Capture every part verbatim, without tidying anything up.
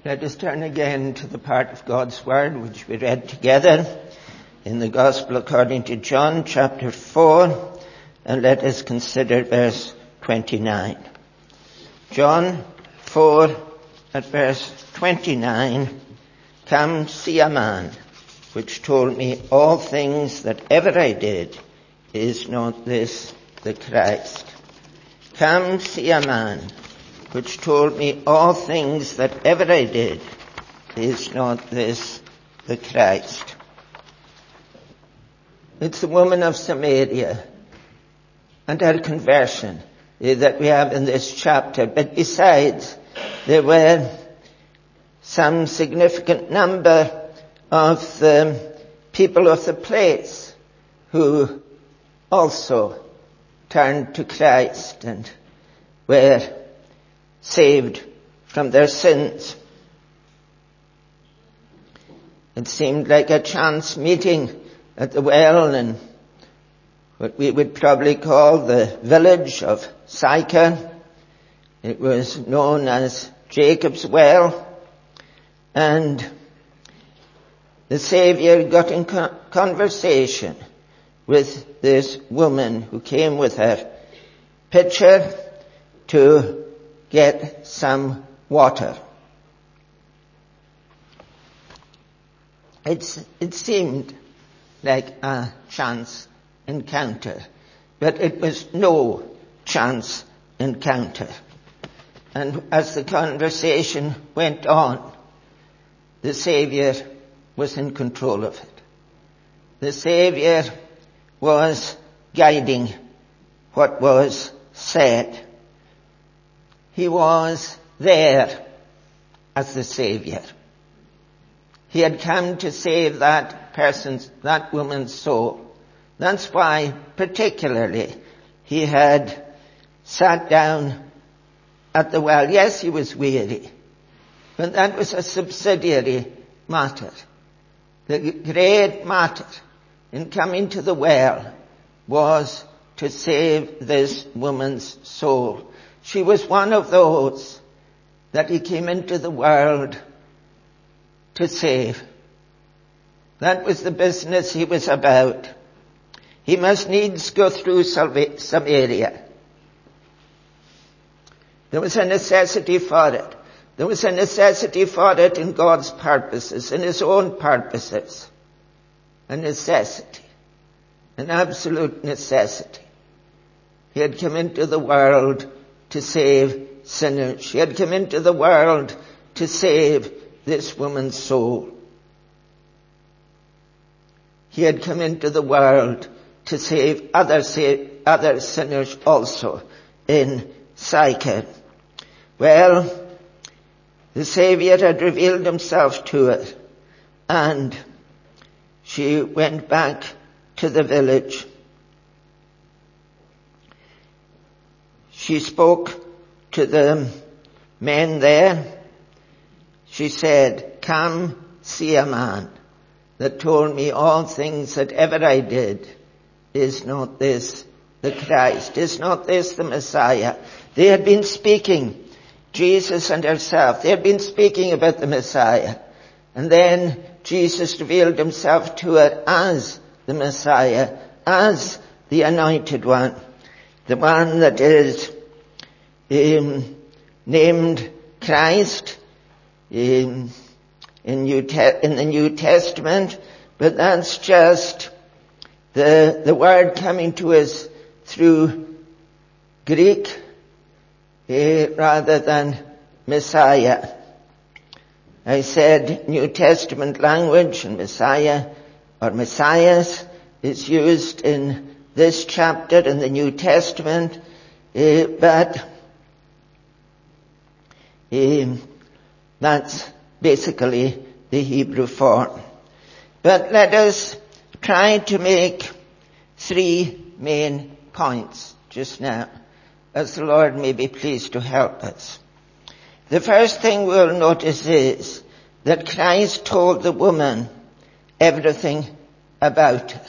Let us turn again to the part of God's Word which we read together in the Gospel according to John chapter four, and let us consider verse twenty-nine. John four at verse twenty-nine, "Come see a man which told me all things that ever I did. Is not this the Christ? Come see a man which told me all things that ever I did. Is not this the Christ?" It's the woman of Samaria and her conversion that we have in this chapter. But besides, there were some significant number of the people of the place who also turned to Christ and were saved from their sins. It seemed like a chance meeting at the well in what we would probably call the village of Sychar. It was known as Jacob's Well, and the Saviour got in conversation with this woman who came with her pitcher to get some water. It's, it seemed like a chance encounter, but it was no chance encounter. And as the conversation went on, the Saviour was in control of it. The Saviour was guiding what was said. He was there as the Saviour. He had come to save that person's, that woman's soul. That's why, particularly, he had sat down at the well. Yes, he was weary, but that was a subsidiary matter. The great matter in coming to the well was to save this woman's soul. She was one of those that he came into the world to save. That was the business he was about. He must needs go through Samaria. There was a necessity for it. There was a necessity for it in God's purposes, in his own purposes. A necessity. An absolute necessity. He had come into the world to save sinners. He had come into the world to save this woman's soul. He had come into the world to save other, save other sinners also in Sychar. Well, the Saviour had revealed himself to her, and she went back to the village. She spoke to the men there. She said, "Come see a man that told me all things that ever I did. Is not this the Christ? Is not this the Messiah?" They had been speaking, Jesus and herself, they had been speaking about the Messiah. And then Jesus revealed himself to her as the Messiah, as the Anointed One, the one that is um, named Christ in, in, New Te- in the New Testament, but that's just the, the word coming to us through Greek uh, rather than Messiah. I said New Testament language, and Messiah or Messias is used in this chapter in the New Testament, uh, but uh, that's basically the Hebrew form. But let us try to make three main points just now, as the Lord may be pleased to help us. The first thing we'll notice is that Christ told the woman everything about her.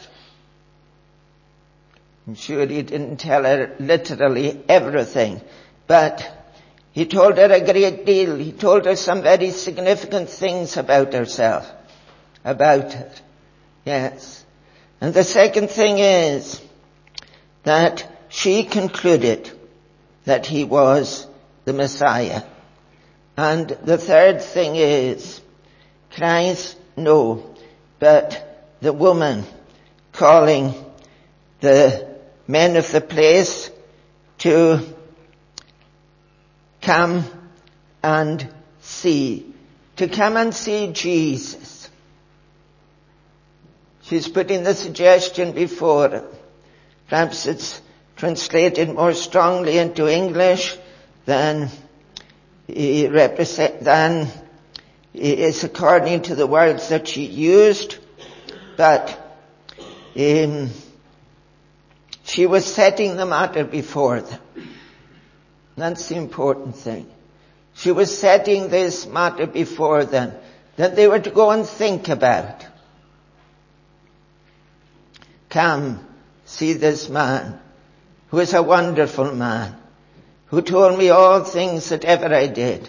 I'm sure he didn't tell her literally everything, but He told her a great deal. He told her some very significant things about herself, about her. Yes. And the second thing is that she concluded that he was the Messiah. And the third thing is, Christ, no, but the woman calling the men of the place to come and see, to come and see Jesus. She's putting the suggestion before him. Perhaps it's translated more strongly into English than he represent, than is according to the words that she used, but um, she was setting the matter before them. That's the important thing. She was setting this matter before them that they were to go and think about. Come, see this man, who is a wonderful man, who told me all things that ever I did.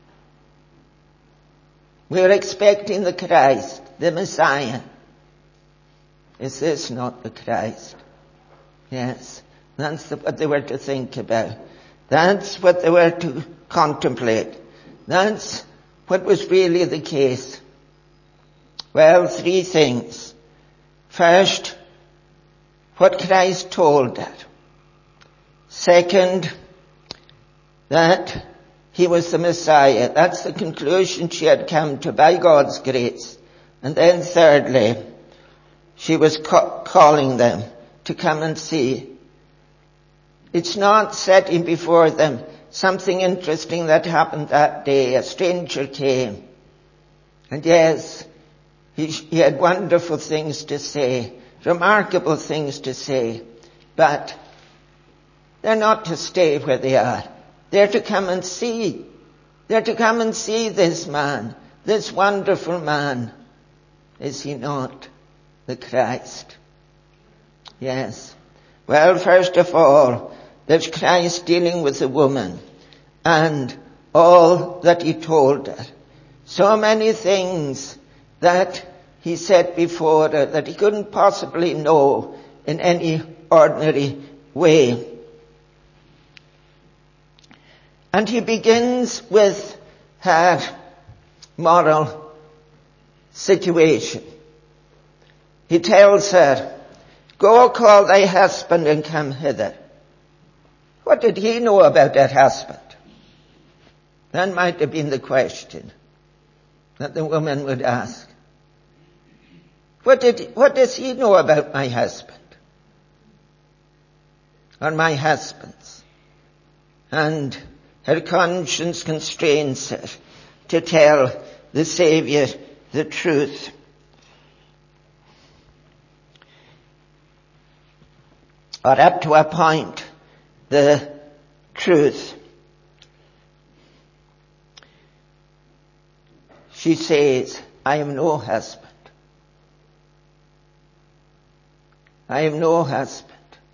We are expecting the Christ, the Messiah. Is this not the Christ? Yes, that's the, what they were to think about. That's what they were to contemplate. That's what was really the case. Well, three things. First, what Christ told her. Second, that he was the Messiah. That's the conclusion she had come to by God's grace. And then thirdly, she was ca- calling them to come and see. It's not setting before them something interesting that happened that day. A stranger came. And yes, he, he had wonderful things to say, remarkable things to say. But they're not to stay where they are. They're to come and see. They're to come and see this man, this wonderful man. Is he not the Christ? Yes. Well, first of all, there's Christ dealing with the woman and all that he told her. So many things that he said before her that he couldn't possibly know in any ordinary way. And he begins with her moral situation. He tells her, go call thy husband and come hither. What did he know about that husband? That might have been the question that the woman would ask. What did, what does he know about my husband? Or my husbands? And her conscience constrains her to tell the Saviour the truth. Or up to a point, the truth. She says, I am no husband. I am no husband.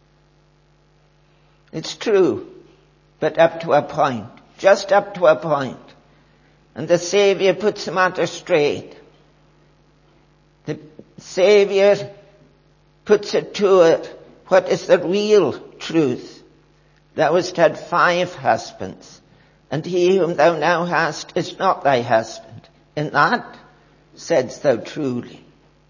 It's true, but up to a point, just up to a point. And the Saviour puts the matter straight. The Saviour puts it to it. What is the real truth? Thou hast had five husbands, and he whom thou now hast is not thy husband. In that saidst thou truly.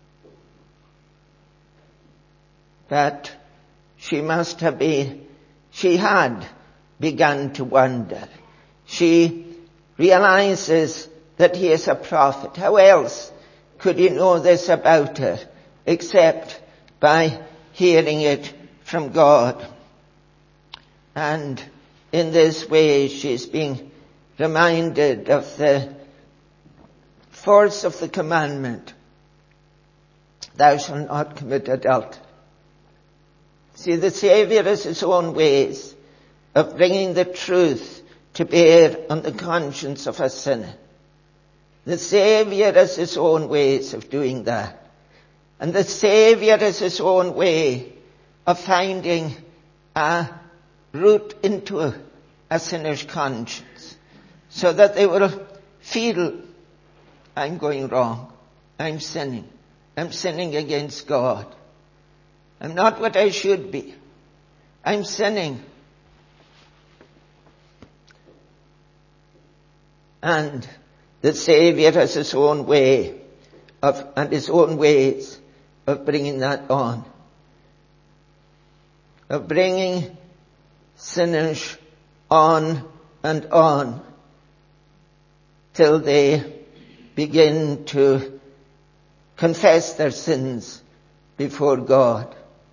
But she must have been, she had begun to wonder. She realizes that he is a prophet. How else could he know this about her except by hearing it from God? And in this way she's being reminded of the force of the commandment, thou shalt not commit adultery. See, the Saviour has his own ways of bringing the truth to bear on the conscience of a sinner. The Saviour has his own ways of doing that. And the Saviour has his own way of finding a route into a sinner's conscience, so that they will feel, I'm going wrong, I'm sinning, I'm sinning against God, I'm not what I should be, I'm sinning. And the Savior has his own way of, and his own ways of bringing that on. Of bringing sinners on and on till they begin to confess their sins before God.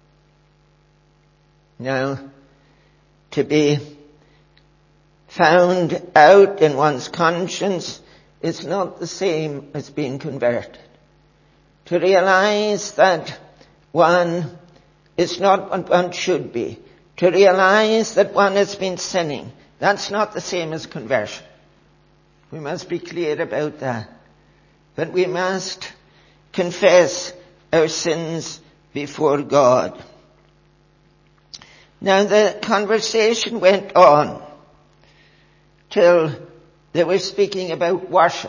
Now, to be found out in one's conscience is not the same as being converted. To realize that one is not what one should be, to realize that one has been sinning, that's not the same as conversion. We must be clear about that. But we must confess our sins before God. Now the conversation went on till they were speaking about worship.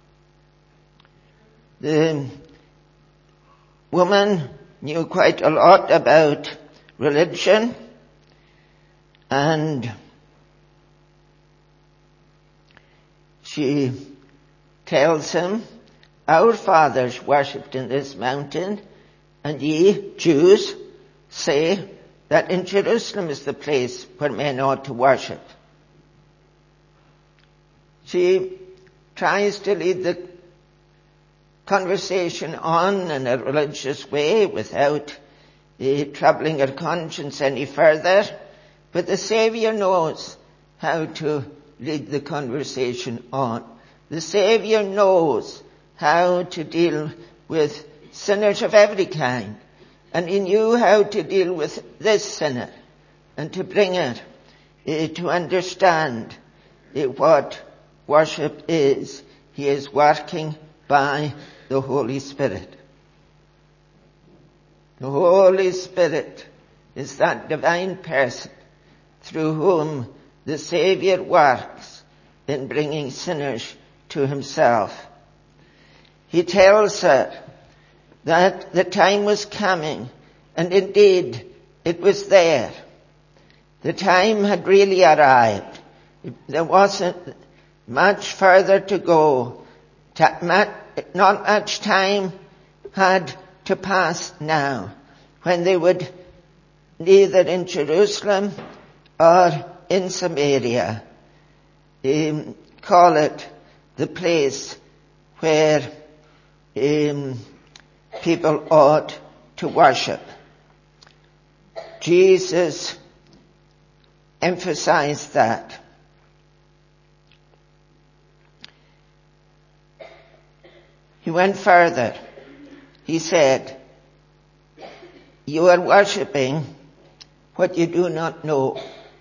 The woman knew quite a lot about religion, and she tells him, our fathers worshipped in this mountain, and ye, Jews, say that in Jerusalem is the place where men ought to worship. She tries to lead the conversation on in a religious way without uh, troubling her conscience any further, but the Saviour knows how to lead the conversation on. The Saviour knows how to deal with sinners of every kind, and he knew how to deal with this sinner and to bring her uh, to understand uh, what worship is. He is working by the Holy Spirit. The Holy Spirit is that divine person through whom the Saviour works in bringing sinners to himself. He tells her that the time was coming, and indeed it was there. The time had really arrived. There wasn't much further to go. Not much time had to pass now when they would, neither in Jerusalem or in Samaria, um, call it the place where um, people ought to worship. Jesus emphasized that. He went further. He said, you are worshipping what you do not know.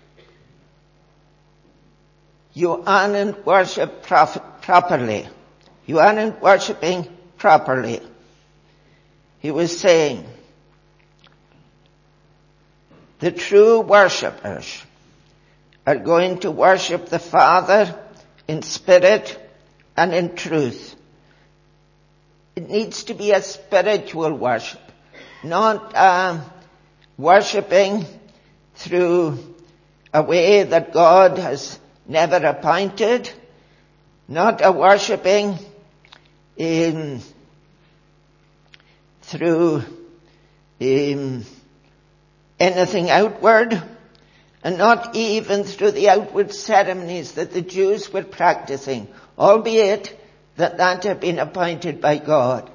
You aren't worship prof- properly. You aren't worshipping properly. He was saying, the true worshippers are going to worship the Father in spirit and in truth. It needs to be a spiritual worship, not um, worshipping through a way that God has never appointed, not a worshipping in, through um, anything outward, and not even through the outward ceremonies that the Jews were practicing, albeit that that had been appointed by God.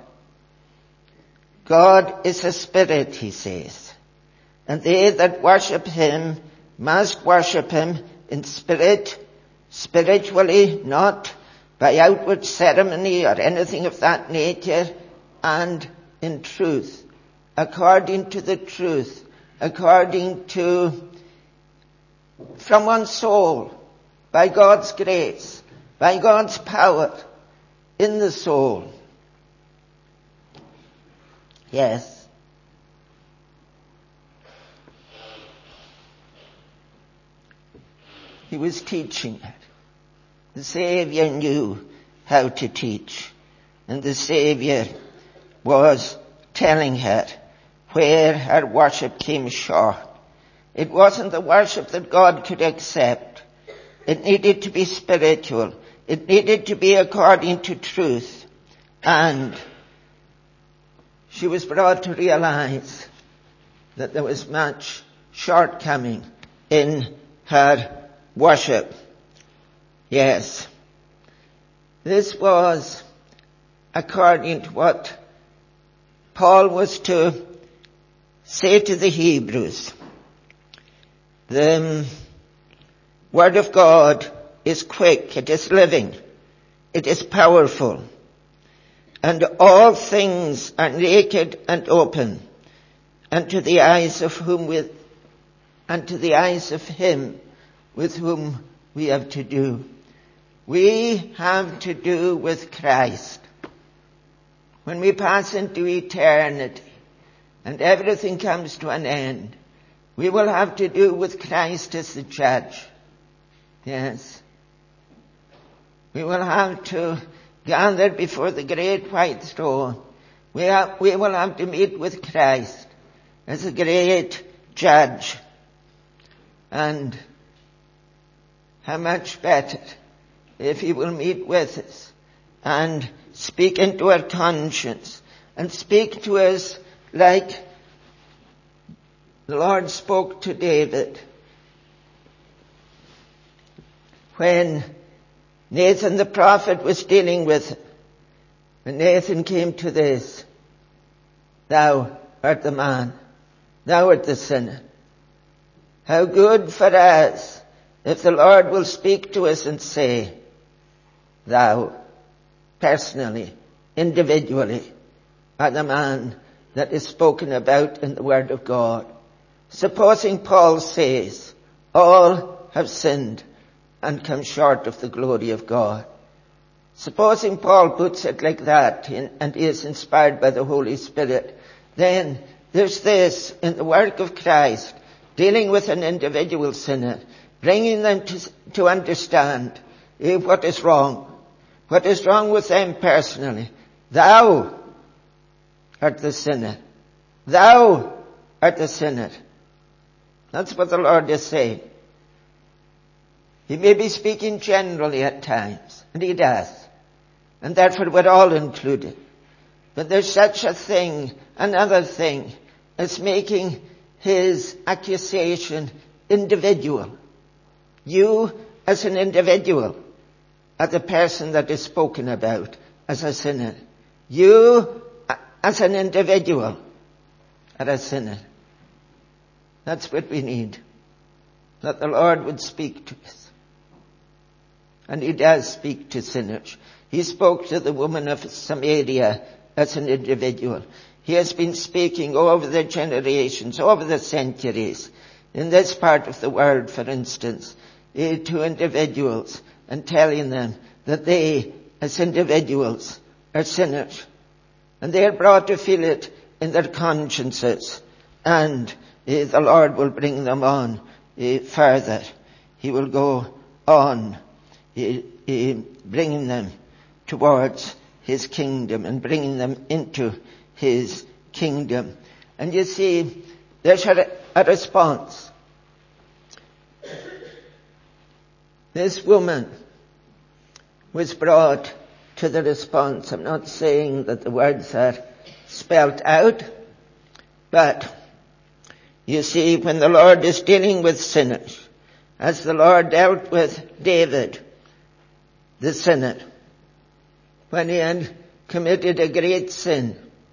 God is a spirit, he says, and they that worship him must worship him in spirit, spiritually, not by outward ceremony or anything of that nature, and in truth, according to the truth, according to, from one's soul, by God's grace, by God's power in the soul. Yes. he was teaching it. The Saviour knew how to teach. And the Saviour was telling her where her worship came short. It wasn't the worship that God could accept. It needed to be spiritual. It needed to be according to truth. And she was brought to realize that there was much shortcoming in her worship. Yes. This was according to what Paul was to say to the Hebrews. The Word of God is quick, it is living, it is powerful, and all things are naked and open unto the eyes of whom with, unto the eyes of him with whom we have to do. We have to do with Christ. When we pass into eternity and everything comes to an end, we will have to do with Christ as the judge. Yes. We will have to gather before the great white throne. We, have, we will have to meet with Christ as a great judge. And how much better if he will meet with us and speak into our conscience and speak to us like the Lord spoke to David when Nathan the prophet was dealing with him. And Nathan came to this: thou art the man, thou art the sinner. How good for us if the Lord will speak to us and say, thou, personally, individually, are the man that is spoken about in the Word of God. Supposing Paul says, all have sinned and come short of the glory of God. Supposing Paul puts it like that and is inspired by the Holy Spirit, then there's this in the work of Christ, dealing with an individual sinner, bringing them to, to understand eh, what is wrong. What is wrong with them personally. Thou art the sinner. Thou art the sinner. That's what the Lord is saying. He may be speaking generally at times, and he does. And therefore we're all included. But there's such a thing, another thing, as making his accusation individual. You as an individual are the person that is spoken about as a sinner. You as an individual are a sinner. That's what we need. That the Lord would speak to us. And he does speak to sinners. He spoke to the woman of Samaria as an individual. He has been speaking over the generations, over the centuries, in this part of the world, for instance, to individuals and telling them that they, as individuals, are sinners. And they are brought to feel it in their consciences. And uh, the Lord will bring them on uh, further. He will go on uh, uh, bringing them towards his kingdom and bringing them into his kingdom. And you see, there's a, a response. This woman was brought to the response. I'm not saying that the words are spelt out, but you see, when the Lord is dealing with sinners, as the Lord dealt with David, the sinner, when he had committed a great sin,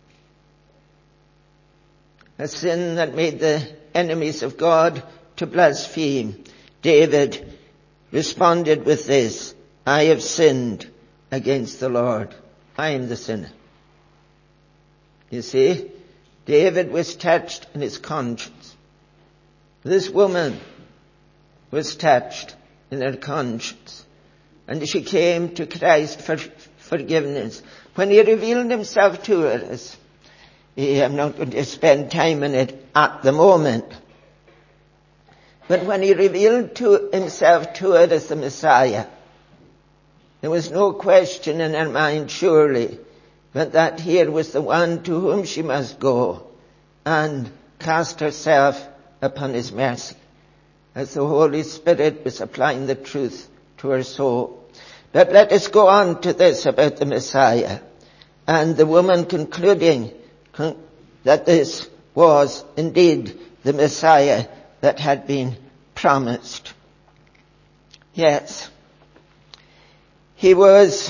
a sin that made the enemies of God to blaspheme, David responded with this: I have sinned against the Lord. I am the sinner. You see, David was touched in his conscience. This woman was touched in her conscience. And she came to Christ for forgiveness. When he revealed himself to her, as I'm not going to spend time in it at the moment, But when he revealed to himself to her as the Messiah, there was no question in her mind, surely, but that here was the one to whom she must go and cast herself upon his mercy, as the Holy Spirit was applying the truth to her soul. But let us go on to this about the Messiah, and the woman concluding con- that this was indeed the Messiah that had been promised. Yes, he was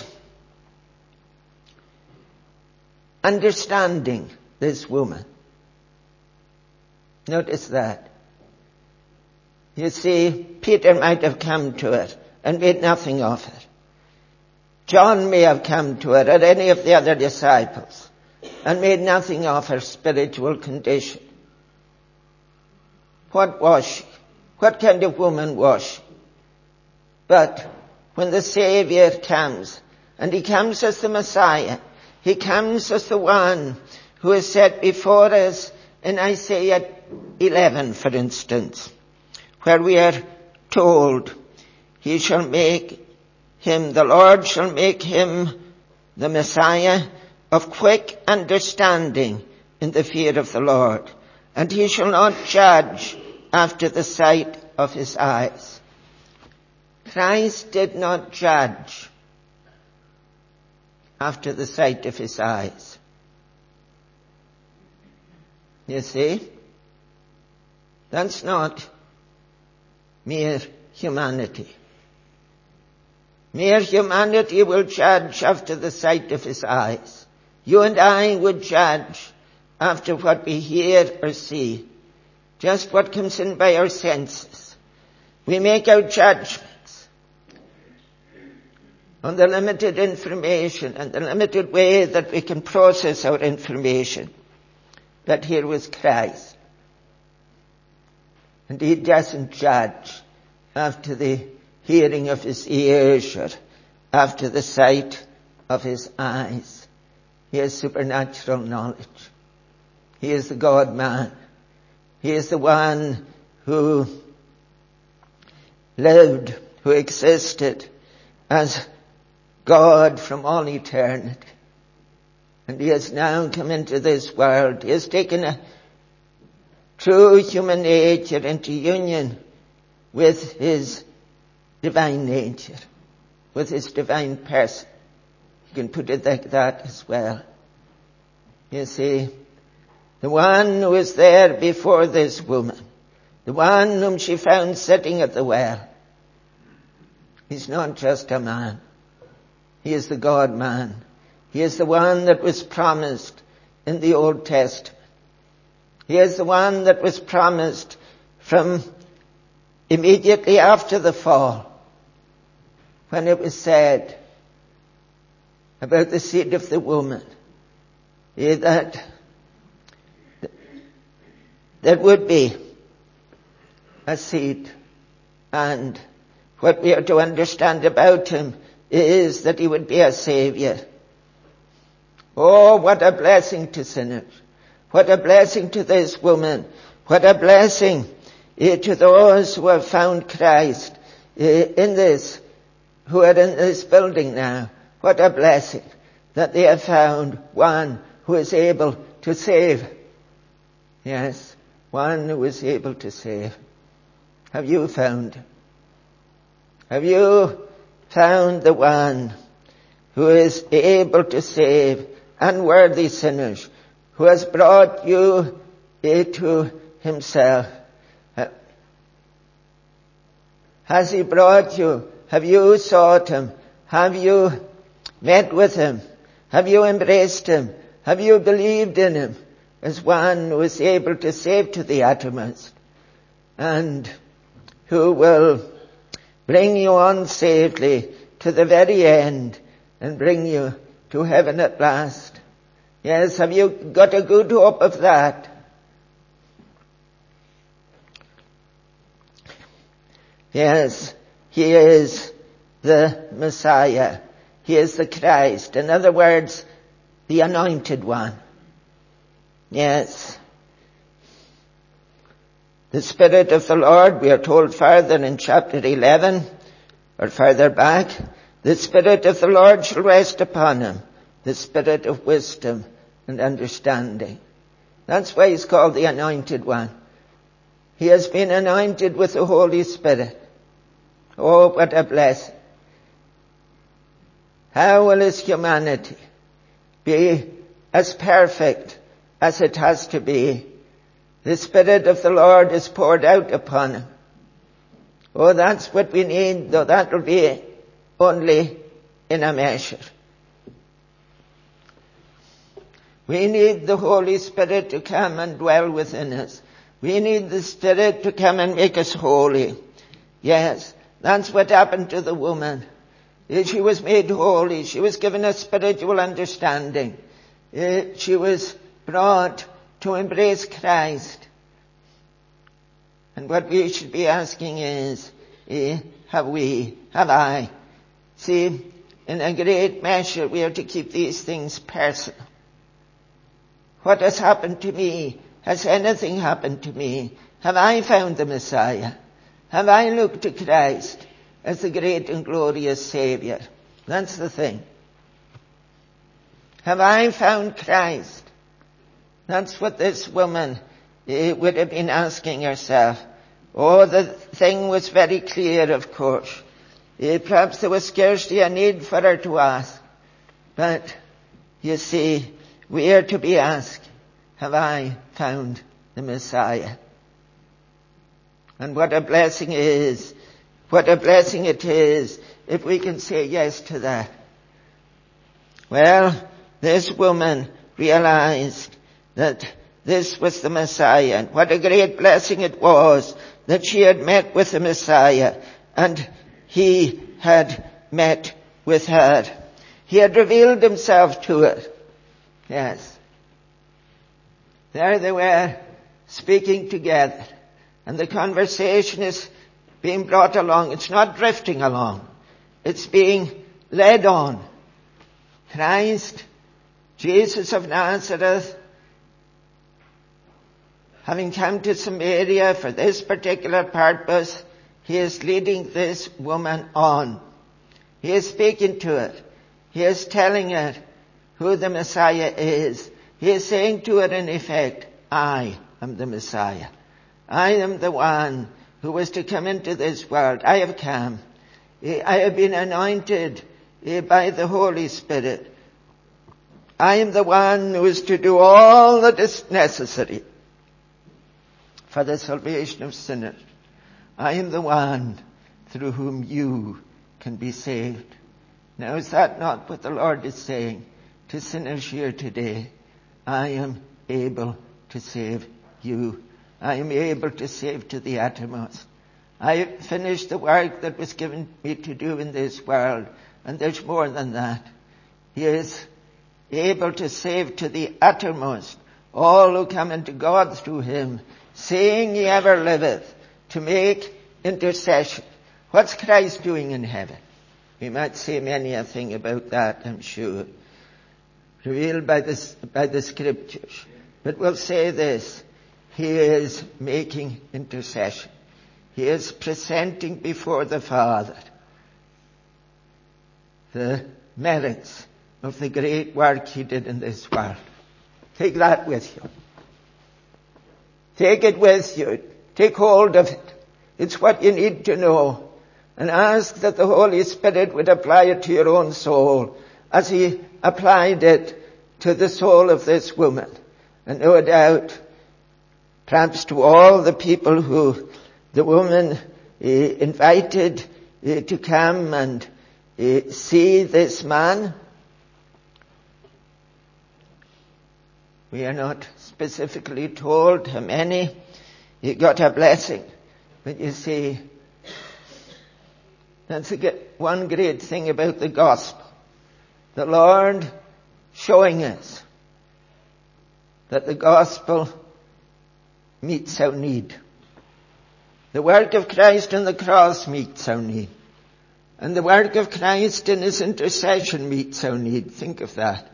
understanding this woman. Notice that. You see, Peter might have come to it and made nothing of it. John may have come to it, or any of the other disciples, and made nothing of her spiritual condition. What was she? What kind of woman was she? But when the Savior comes, and he comes as the Messiah, he comes as the one who is set before us in Isaiah eleven, for instance, where we are told, he shall make him, the Lord shall make him the Messiah of quick understanding in the fear of the Lord, and he shall not judge after the sight of his eyes. Christ did not judge after the sight of his eyes. You see? That's not mere humanity. Mere humanity will judge after the sight of his eyes. You and I would judge after what we hear or see. Just what comes in by our senses. We make our judgments on the limited information and the limited way that we can process our information. But here was Christ. And he doesn't judge after the hearing of his ears or after the sight of his eyes. He has supernatural knowledge. He is the God-man. He is the one who lived, who existed as God from all eternity. And he has now come into this world. He has taken a true human nature into union with his divine nature, with his divine person. You can put it like that as well. You see, the one who is there before this woman, the one whom she found sitting at the well, he's not just a man. He is the God-man. He is the one that was promised in the Old Testament. He is the one that was promised from immediately after the fall, when it was said about the seed of the woman, that there would be a seed. And what we are to understand about him is that he would be a Savior. Oh, what a blessing to sinners. What a blessing to this woman. What a blessing eh, to those who have found Christ eh, in this, who are in this building now. What a blessing that they have found one who is able to save. Yes, one who is able to save. Have you found him? Have you found the one who is able to save unworthy sinners, who has brought you to himself? Has he brought you? Have you sought him? Have you met with him? Have you embraced him? Have you believed in him as one who is able to save to the uttermost and who will bring you on safely to the very end and bring you to heaven at last? Yes, have you got a good hope of that? Yes, he is the Messiah. He is the Christ. In other words, the Anointed One. Yes. The Spirit of the Lord, we are told further in chapter eleven, or further back, the Spirit of the Lord shall rest upon him, the Spirit of wisdom and understanding. That's why he's called the Anointed One. He has been anointed with the Holy Spirit. Oh, what a blessing. How will his humanity be as perfect as it has to be? The Spirit of the Lord is poured out upon him. Oh, that's what we need, though that will be only in a measure. We need the Holy Spirit to come and dwell within us. We need the Spirit to come and make us holy. Yes, that's what happened to the woman. She was made holy. She was given a spiritual understanding. She was brought to embrace Christ. And what we should be asking is, have we, have I? See, in a great measure we are to keep these things personal. What has happened to me? Has anything happened to me? Have I found the Messiah? Have I looked to Christ as the great and glorious Saviour? That's the thing. Have I found Christ? That's what this woman eh, would have been asking herself. Oh, the thing was very clear, of course. Eh, perhaps there was scarcely a need for her to ask. But, you see, we are to be asked, have I found the Messiah? And what a blessing it is, what a blessing it is if we can say yes to that. Well, this woman realized that this was the Messiah, and what a great blessing it was that she had met with the Messiah and he had met with her. He had revealed himself to her. Yes. There they were speaking together, and the conversation is being brought along. It's not drifting along. It's being led on. Christ, Jesus of Nazareth, having come to Samaria for this particular purpose, he is leading this woman on. He is speaking to her. He is telling her who the Messiah is. He is saying to her in effect, I am the Messiah. I am the one who was to come into this world. I have come. I have been anointed by the Holy Spirit. I am the one who is to do all that is necessary for the salvation of sinners. I am the one through whom you can be saved. Now, is that not what the Lord is saying to sinners here today? I am able to save you. I am able to save to the uttermost. I have finished the work that was given me to do in this world, and there's more than that. He is able to save to the uttermost all who come into God through him, seeing he ever liveth, to make intercession. What's Christ doing in heaven? We might say many a thing about that, I'm sure, revealed by the, by the Scriptures. But we'll say this, he is making intercession. He is presenting before the Father the merits of the great work he did in this world. Take that with you. Take it with you. Take hold of it. It's what you need to know. And ask that the Holy Spirit would apply it to your own soul as he applied it to the soul of this woman. And no doubt, perhaps to all the people who the woman uh, invited uh, to come and uh, see this man. We are not specifically told how many he got a blessing. But you see, that's a, one great thing about the gospel. The Lord showing us that the gospel meets our need. The work of Christ on the cross meets our need. And the work of Christ in his intercession meets our need. Think of that.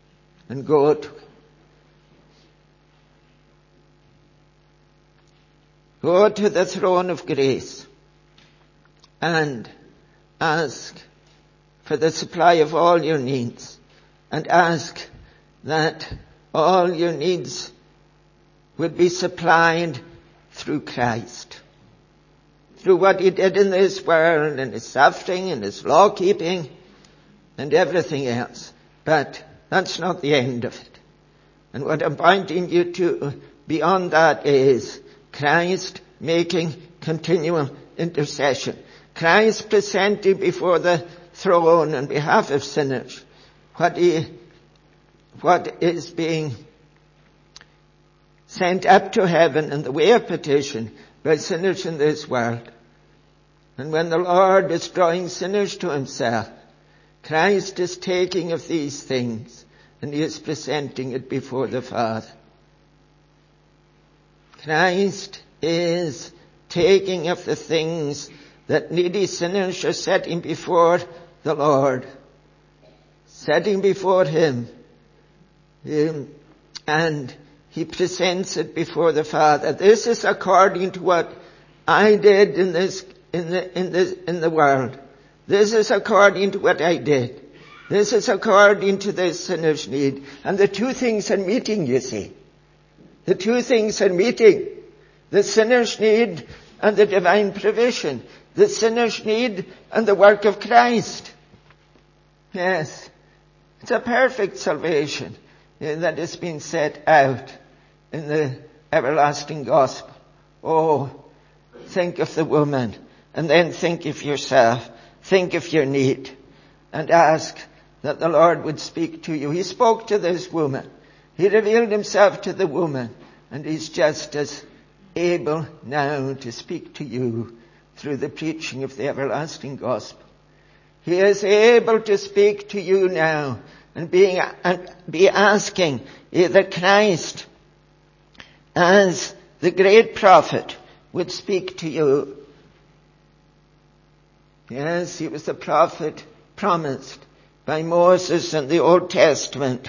And go to it. Go to the throne of grace and ask for the supply of all your needs, and ask that all your needs would be supplied through Christ, through what he did in this world, and his suffering and his law keeping and everything else. But that's not the end of it. And what I'm pointing you to beyond that is Christ making continual intercession. Christ presenting before the throne on behalf of sinners what he, what is being sent up to heaven in the way of petition by sinners in this world. And when the Lord is drawing sinners to himself, Christ is taking of these things and he is presenting it before the Father. Christ is taking of the things that needy sinners are setting before the Lord, setting before him, um, and he presents it before the Father. This is according to what I did in this, in the, in this, in the world. This is according to what I did. This is according to this sinner's need. And the two things are meeting, you see. The two things are meeting. The sinner's need and the divine provision. The sinner's need and the work of Christ. Yes. It's a perfect salvation that has been set out in the everlasting gospel. Oh, think of the woman, and then think of yourself. Think of your need, and ask that the Lord would speak to you. He spoke to this woman. He revealed himself to the woman, and he's just as able now to speak to you through the preaching of the everlasting gospel. He is able to speak to you now and being, and be asking that Christ, as the great prophet, would speak to you. Yes, he was the prophet promised by Moses in the Old Testament.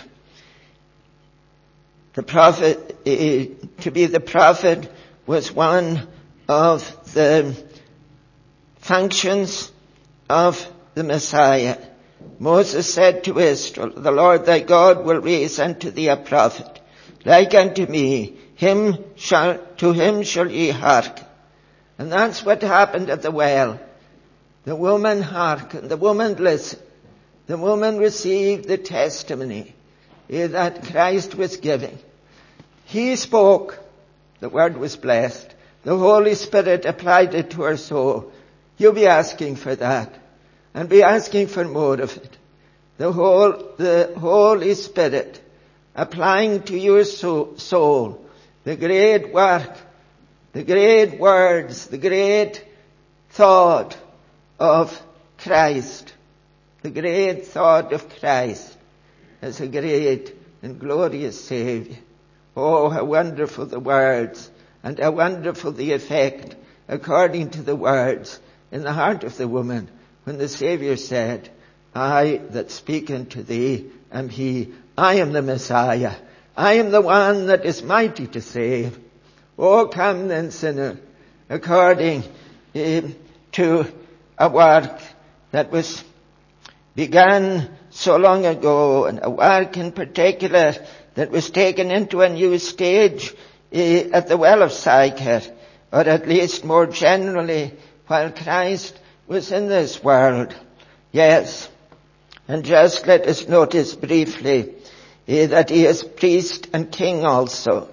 The prophet, uh, to be the prophet was one of the functions of the Messiah. Moses said to Israel, the Lord thy God will raise unto thee a prophet, like unto me. Him shall, to him shall ye hearken. And that's what happened at the well. The woman hearkened. The woman listened. The woman received the testimony that Christ was giving. He spoke. The word was blessed. The Holy Spirit applied it to her soul. You'll be asking for that. And be asking for more of it. The whole, the Holy Spirit applying to your soul the great work, the great words, the great thought of Christ. The great thought of Christ as a great and glorious Savior. Oh, how wonderful the words, and how wonderful the effect, according to the words, in the heart of the woman, when the Savior said, I that speak unto thee am he. I am the Messiah. I am the one that is mighty to save. Oh, come then, sinner, according uh, to a work that was began so long ago, and a work in particular that was taken into a new stage uh, at the well of Sychar, or at least more generally while Christ was in this world. Yes. And just let us notice briefly uh, that he is priest and king also.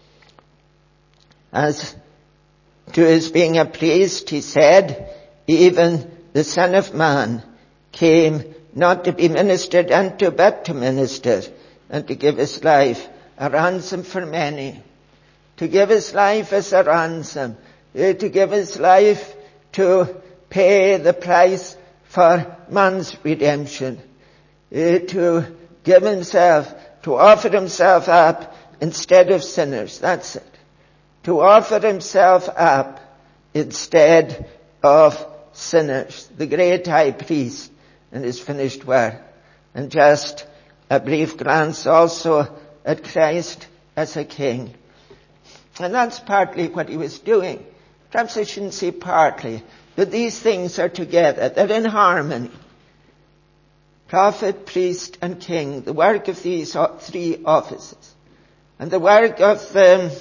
As to his being a priest, he said, even the Son of Man came not to be ministered unto, but to minister, and to give his life a ransom for many. To give his life as a ransom. Uh, to give his life to pay the price for man's redemption. Uh, to give himself, to offer himself up instead of sinners. That's it. To offer himself up instead of sinners. The great high priest and his finished work. And just a brief glance also at Christ as a king. And that's partly what he was doing. perhaps I shouldn't say partly, but these things are together. They're in harmony. Prophet, priest, and king, the work of these three offices. And the work of the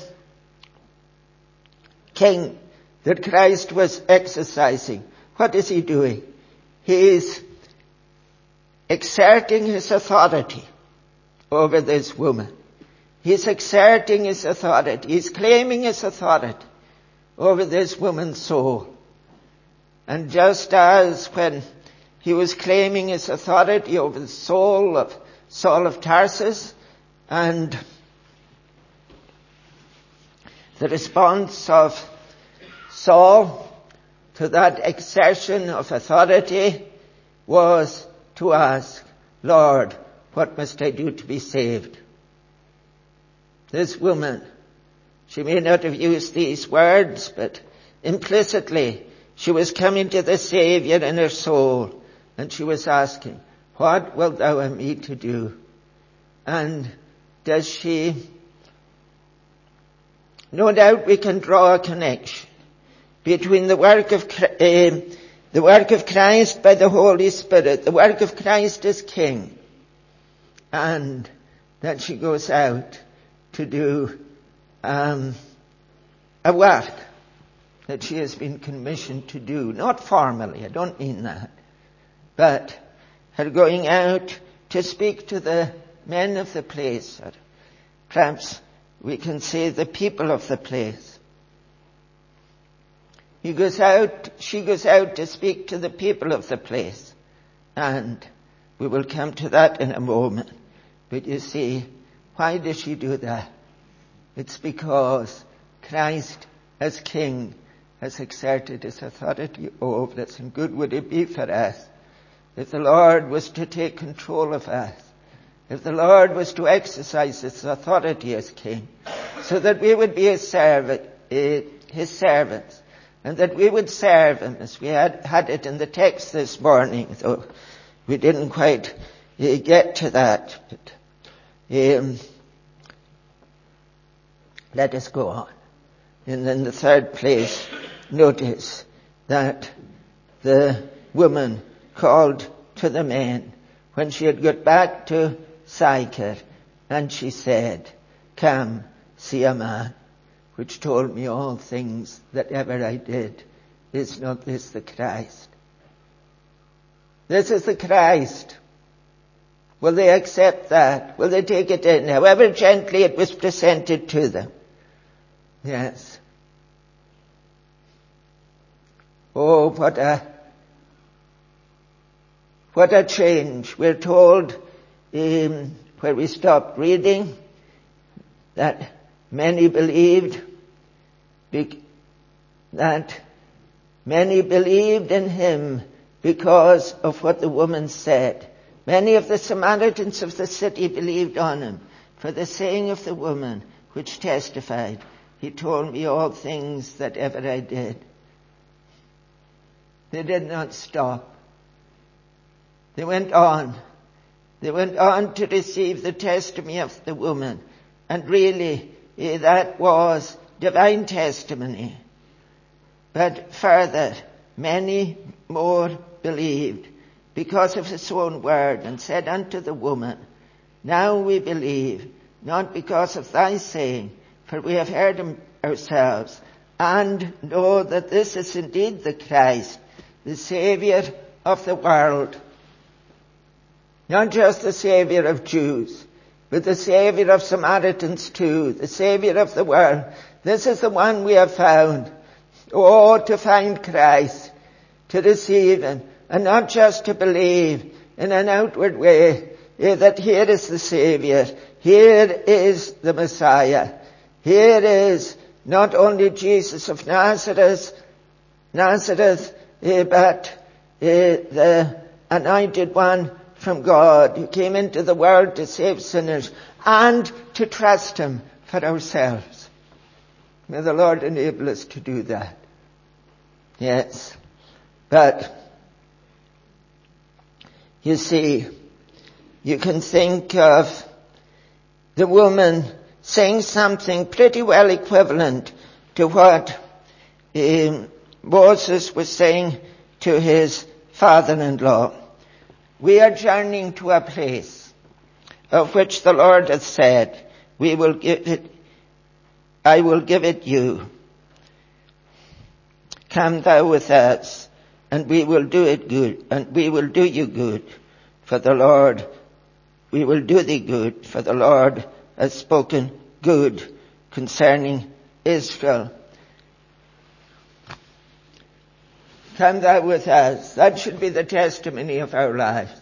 king that Christ was exercising, what is he doing? He is exerting his authority over this woman. He's exerting his authority. He's claiming his authority over this woman's soul. And just as when he was claiming his authority over the soul of Saul of Tarsus, and the response of Saul to that exertion of authority was to ask, Lord, what must I do to be saved? This woman, she may not have used these words, but implicitly she was coming to the Saviour in her soul, and she was asking, what wilt thou have me to do? And does she? No doubt we can draw a connection between the work of uh, the work of Christ by the Holy Spirit, the work of Christ as King, and that she goes out to do um, a work that she has been commissioned to do. Not formally, I don't mean that, but her going out to speak to the men of the place, or perhaps we can say the people of the place. He goes out, she goes out to speak to the people of the place. And we will come to that in a moment. But you see, why does she do that? It's because Christ as King has exerted his authority over us. And good would it be for us if the Lord was to take control of us, if the Lord was to exercise his authority as King, so that we would be his servant, his servants, and that we would serve him as we had, had it in the text this morning, though we didn't quite uh, get to that. But, um, let us go on. And in the third place, notice that the woman called to the men when she had got back to Sychar, and she said, come, see a man which told me all things that ever I did. Is not this the Christ? This is the Christ. Will they accept that? Will they take it in? However gently it was presented to them. Yes. Oh, what a, what a change. We're told, um, where we stopped reading, that many believed, that many believed in him because of what the woman said. Many of the Samaritans of the city believed on him for the saying of the woman, which testified, he told me all things that ever I did. They did not stop. They went on. They went on to receive the testimony of the woman. And really, that was divine testimony. But further, many more believed because of his own word, and said unto the woman, now we believe, not because of thy saying, for we have heard him ourselves, and know that this is indeed the Christ, the Saviour of the world. Not just the Saviour of Jews, but the Saviour of Samaritans too, the Saviour of the world. This is the one we have found. Oh, to find Christ, to receive him, and not just to believe in an outward way that here is the Saviour, here is the Messiah, here is not only Jesus of Nazareth, Nazareth, but the anointed one from God, who came into the world to save sinners and to trust him for ourselves. May the Lord enable us to do that. Yes. But, you see, you can think of the woman saying something pretty well equivalent to what um, Moses was saying to his father-in-law, we are journeying to a place of which the Lord hath said, we will give it, I will give it you. Come thou with us, and we will do it good, and we will do you good. For the Lord, we will do thee good, for the Lord has spoken good concerning Israel. Come thou with us. That should be the testimony of our lives.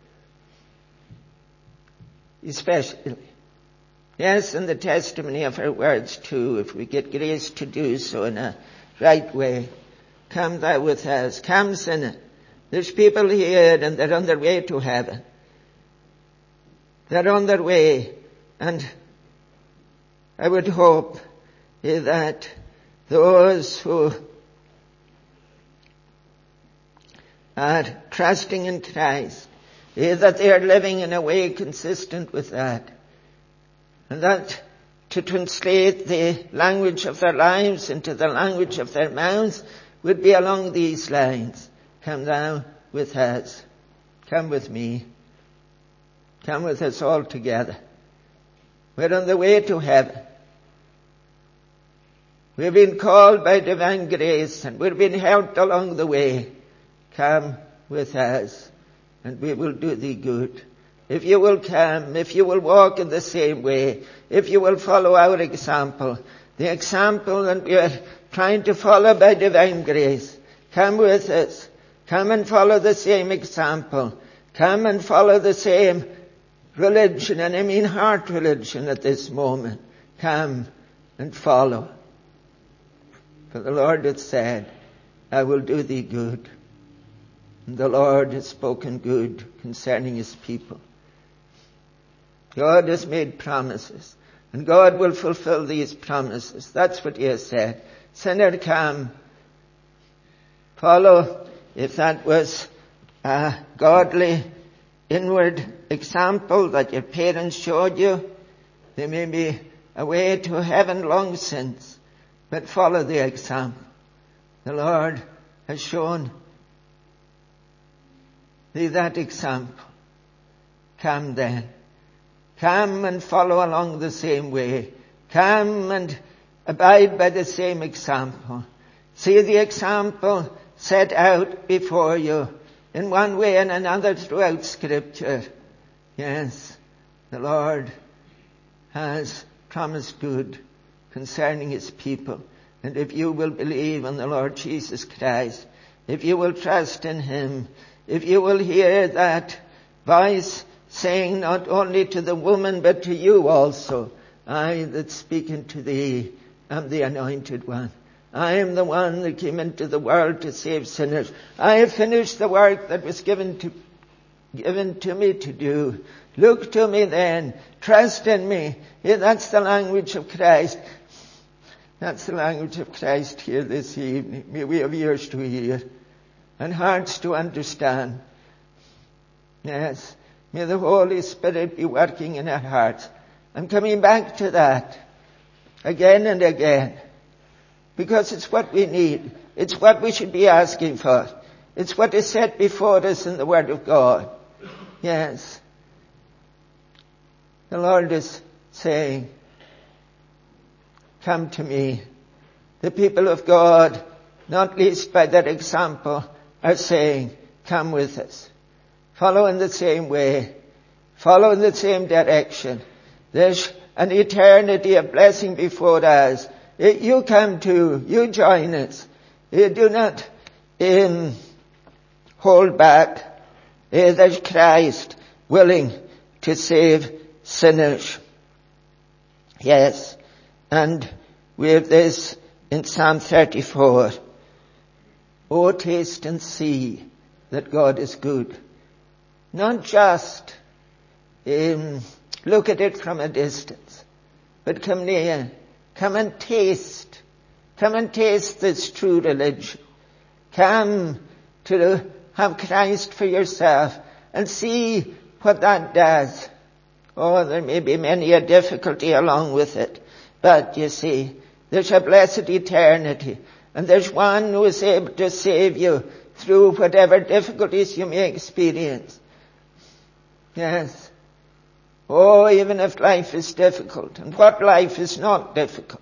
Especially. Yes, and the testimony of our words too, if we get grace to do so in a right way. Come thou with us. Come, sinner. There's people here and they're on their way to heaven. They're on their way. And I would hope that those who are trusting in Christ, that they are living in a way consistent with that. And that to translate the language of their lives into the language of their mouths would be along these lines. Come thou with us. Come with me. Come with us all together. We're on the way to heaven. We've been called by divine grace and we're being helped along the way. Come with us and we will do thee good. If you will come, if you will walk in the same way, if you will follow our example, the example that we are trying to follow by divine grace, come with us. Come and follow the same example. Come and follow the same religion, and I mean heart religion at this moment. Come and follow. For the Lord hath said, I will do thee good. And the Lord has spoken good concerning his people. God has made promises, and God will fulfill these promises. That's what he has said. Sinner, come. Follow, if that was a godly inward example that your parents showed you, there may be a way to heaven long since, but follow the example. The Lord has shown thee that example. Come then. Come and follow along the same way. Come and abide by the same example. See the example set out before you in one way and another throughout Scripture. Yes, the Lord has promised good concerning his people. And if you will believe in the Lord Jesus Christ, if you will trust in him, if you will hear that voice saying not only to the woman but to you also, I that speak unto thee am the anointed one. I am the one that came into the world to save sinners. I have finished the work that was given to given to me to do. Look to me then. Trust in me. Yeah, that's the language of Christ. That's the language of Christ here this evening. May we have ears to hear and hearts to understand. Yes. May the Holy Spirit be working in our hearts. I'm coming back to that again and again, because it's what we need. It's what we should be asking for. It's what is set before us in the Word of God. Yes. The Lord is saying, come to me. The people of God, not least by that example, are saying, come with us. Follow in the same way. Follow in the same direction. There's an eternity of blessing before us. You come too. You join us. You do not um, hold back. There's Christ willing to save sinners. Yes. And we have this in Psalm thirty-four. Oh, taste and see that God is good. Not just um, look at it from a distance, but come near. Come and taste. Come and taste this true religion. Come to have Christ for yourself and see what that does. Oh, there may be many a difficulty along with it. But you see, there's a blessed eternity. And there's one who is able to save you through whatever difficulties you may experience. Yes. Oh, even if life is difficult. And what life is not difficult?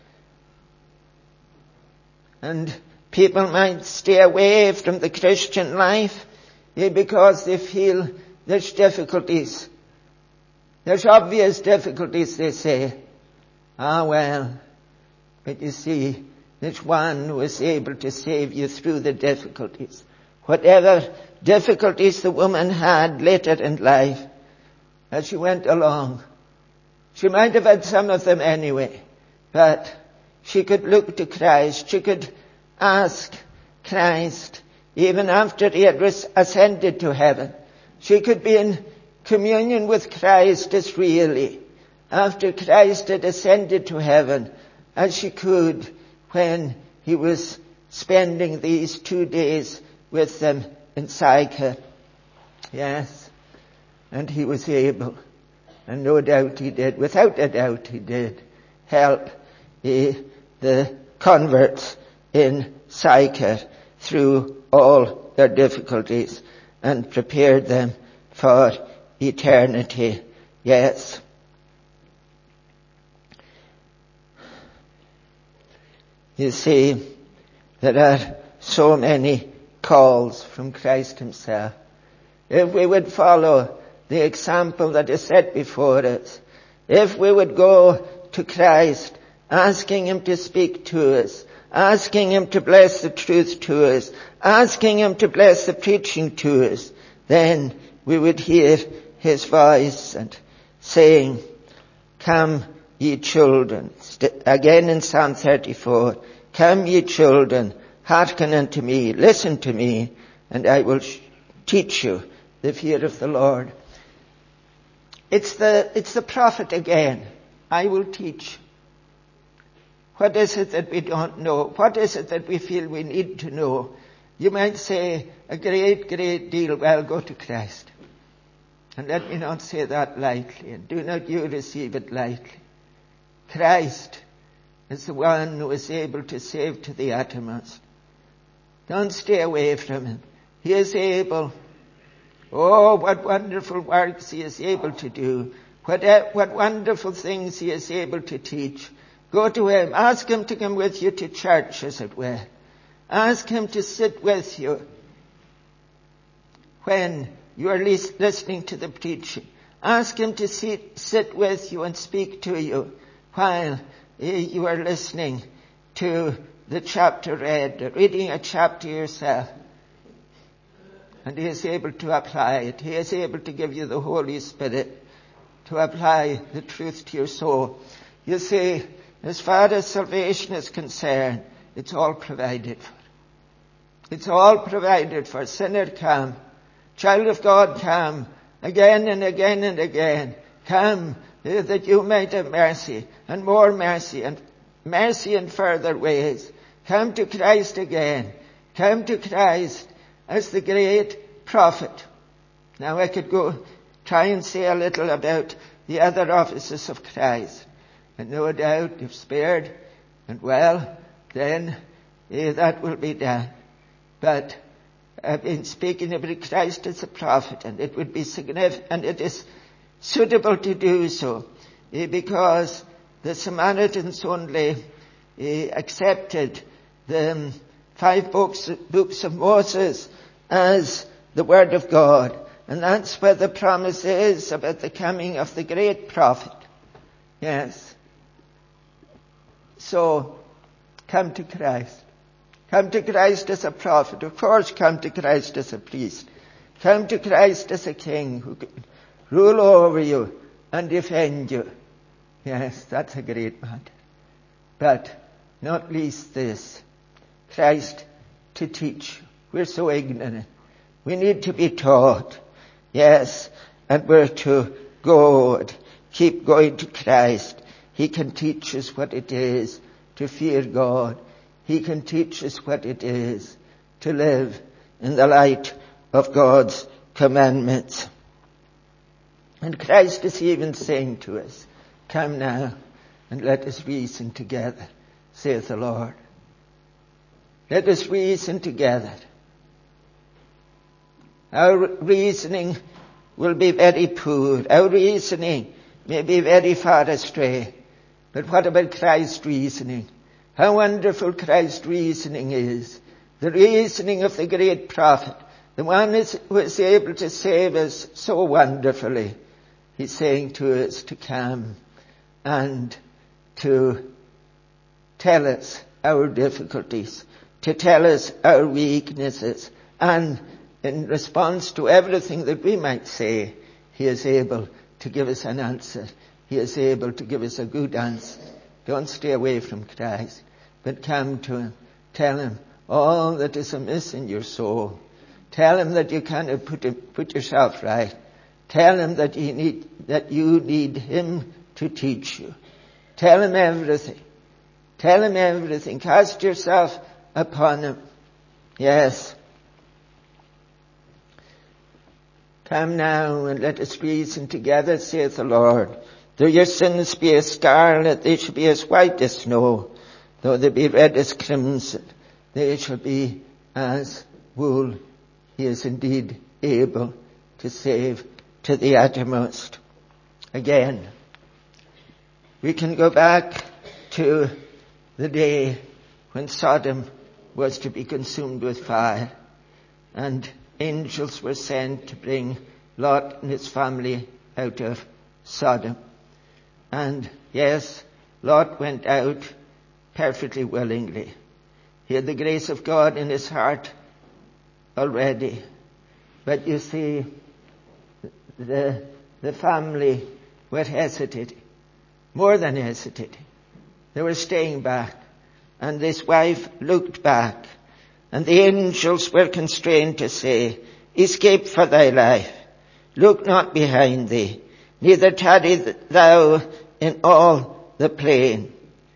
And people might stay away from the Christian life because they feel there's difficulties. There's obvious difficulties, they say. Ah, well. But you see, there's one who is able to save you through the difficulties. Whatever difficulties the woman had later in life, as she went along. She might have had some of them anyway, but she could look to Christ. She could ask Christ, even after he had ascended to heaven. She could be in communion with Christ as really after Christ had ascended to heaven as she could when he was spending these two days with them in Sychar. Yes. And he was able, and no doubt he did, without a doubt he did, help eh, the converts in Sychar through all their difficulties and prepared them for eternity. Yes. You see, there are so many calls from Christ himself. If we would follow the example that is set before us, if we would go to Christ, asking him to speak to us, asking him to bless the truth to us, asking him to bless the preaching to us, then we would hear his voice and saying, "Come, ye children." Again in Psalm thirty-four, "Come, ye children, hearken unto me, listen to me, and I will teach you the fear of the Lord." It's the, it's the prophet again. I will teach. What is it that we don't know? What is it that we feel we need to know? You might say a great, great deal. Well, go to Christ. And let me not say that lightly, and do not you receive it lightly. Christ is the one who is able to save to the uttermost. Don't stay away from him. He is able. Oh, what wonderful works he is able to do. What, what wonderful things he is able to teach. Go to him. Ask him to come with you to church, as it were. Ask him to sit with you when you are listening to the preaching. Ask him to sit, sit with you and speak to you while you are listening to the chapter read, or reading a chapter yourself. And he is able to apply it. He is able to give you the Holy Spirit to apply the truth to your soul. You see, as far as salvation is concerned, it's all provided for. It's all provided for. Sinner, come. Child of God, come. Again and again and again. Come, that you might have mercy, and more mercy, and mercy in further ways. Come to Christ again. Come to Christ as the great prophet. Now I could go try and say a little about the other offices of Christ. And no doubt if spared, and well, then eh, that will be done. But I've been speaking about Christ as a prophet, and it would be significant, and it is suitable to do so, eh, because the Samaritans only eh, accepted the um, five books, books of Moses as the Word of God. And that's where the promise is about the coming of the great prophet. Yes. So, come to Christ. Come to Christ as a prophet. Of course, come to Christ as a priest. Come to Christ as a king who can rule over you and defend you. Yes, that's a great matter. But not least this, Christ to teach you. We're so ignorant. We need to be taught. Yes, and we're to go and keep going to Christ. He can teach us what it is to fear God. He can teach us what it is to live in the light of God's commandments. And Christ is even saying to us, "Come now and let us reason together, saith the Lord." Let us reason together. Our reasoning will be very poor. Our reasoning may be very far astray. But what about Christ's reasoning? How wonderful Christ's reasoning is. The reasoning of the great prophet. The one who is able to save us so wonderfully. He's saying to us to come and to tell us our difficulties, to tell us our weaknesses, and in response to everything that we might say, he is able to give us an answer. He is able to give us a good answer. Don't stay away from Christ, but come to him. Tell him all that is amiss in your soul. Tell him that you cannot put, it, put yourself right. Tell him that you need, that you need him to teach you. Tell him everything. Tell him everything. Cast yourself upon him. Yes. Come now and let us reason together, saith the Lord. Though your sins be as scarlet, they shall be as white as snow. Though they be red as crimson, they shall be as wool. He is indeed able to save to the uttermost. Again, we can go back to the day when Sodom was to be consumed with fire, and angels were sent to bring Lot and his family out of Sodom. And yes, Lot went out perfectly willingly. He had the grace of God in his heart already. But you see, the, the family were hesitating, more than hesitating. They were staying back. And this wife looked back. And the angels were constrained to say, escape for thy life. Look not behind thee, neither tarry thou in all the plain.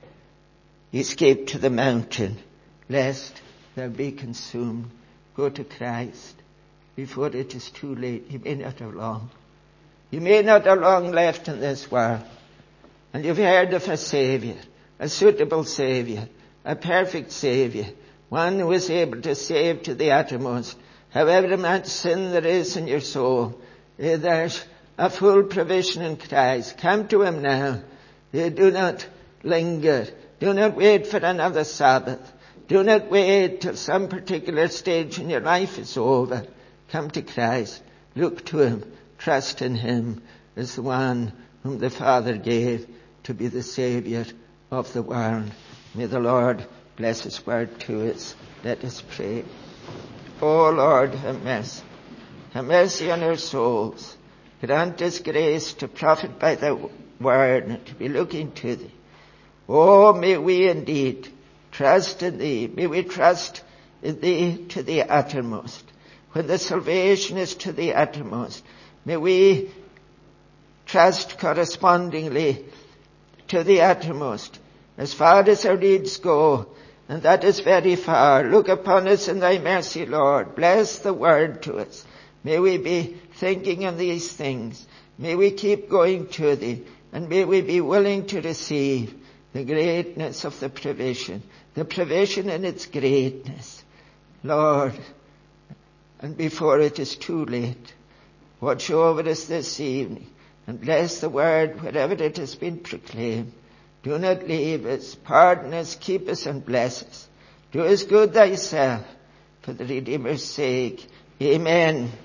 Escape to the mountain, lest thou be consumed. Go to Christ before it is too late. You may not have long. You may not have long left in this world. And you've heard of a Saviour, a suitable Saviour, a perfect Saviour, one who is able to save to the uttermost. However much sin there is in your soul, there's a full provision in Christ. Come to him now. Do not linger. Do not wait for another Sabbath. Do not wait till some particular stage in your life is over. Come to Christ. Look to him. Trust in him as the one whom the Father gave to be the Saviour of the world. May the Lord bless his word to us. Let us pray. O Lord, have mercy. Have mercy on our souls. Grant us grace to profit by thy word and to be looking to thee. Oh, may we indeed trust in thee. May we trust in thee to the uttermost. When the salvation is to the uttermost, may we trust correspondingly to the uttermost, as far as our needs go, and that is very far. Look upon us in thy mercy, Lord. Bless the word to us. May we be thinking on these things. May we keep going to thee, and may we be willing to receive the greatness of the provision, the provision in its greatness. Lord, and before it is too late, watch over us this evening and bless the word wherever it has been proclaimed. Do not leave us. Pardon us, keep us, and bless us. Do us good thyself for the Redeemer's sake. Amen.